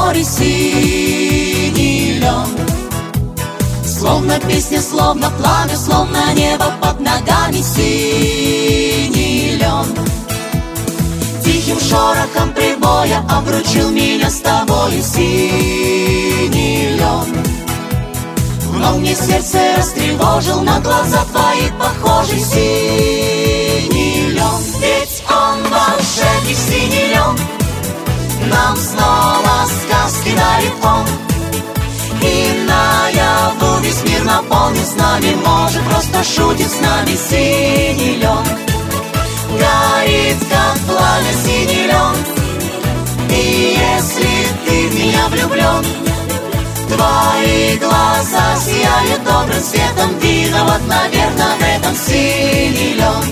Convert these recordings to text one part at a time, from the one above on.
море синий лен. Словно песня, словно пламя, словно небо под ногами синий лен. Тихим шорохом прибоя обручил меня с тобою синий лен. Вновь мне сердце растревожил, на глаза твои похожий синий лен. Ведь он волшебник синий лен, нам снова сказки дарит он. И наяву весь мир наполнен с нами, может, просто шутит с нами синий лен. Горит, как пламя, синий лен. И если ты в меня влюблен, твои глаза сияют добрым светом. Виноват, наверное, в этом синий лен.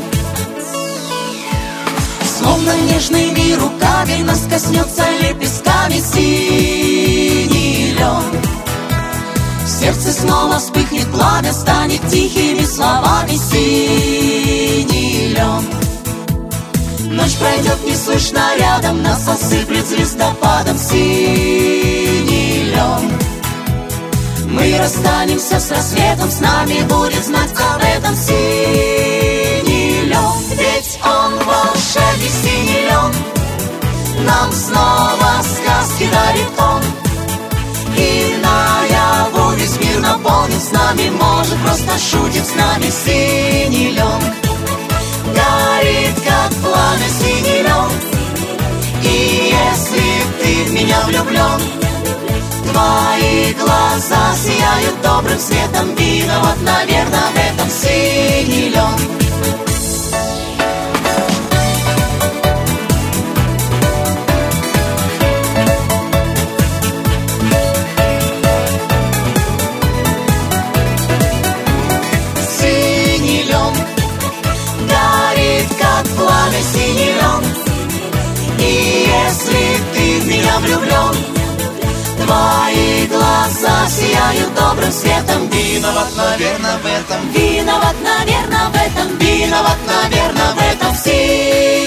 Словно нежными руками нас коснется лепестками синий лен. В сердце снова вспыхнет пламя, станет тихими словами синий лен. Ночь пройдет неслышно рядом, нас осыплет звездопадом синий лен. Мы расстанемся с рассветом, с нами будет знать об этом синий лен. Ведь он волшебник синий лен, нам снова сказки дарит он. И наяву весь мир наполнен с нами, может, просто шутит с нами синий лен. Горит, как пламя, синий лен. И если ты в меня влюблен, твои глаза сияют добрым светом. Виноват, наверное, в этом синий лен. Пламя синий лен. И если ты в меня влюблен, твои глаза сияют добрым светом. Виноват, наверное, в этом. Виноват, наверное, в этом. Виноват, наверное, в этом синий.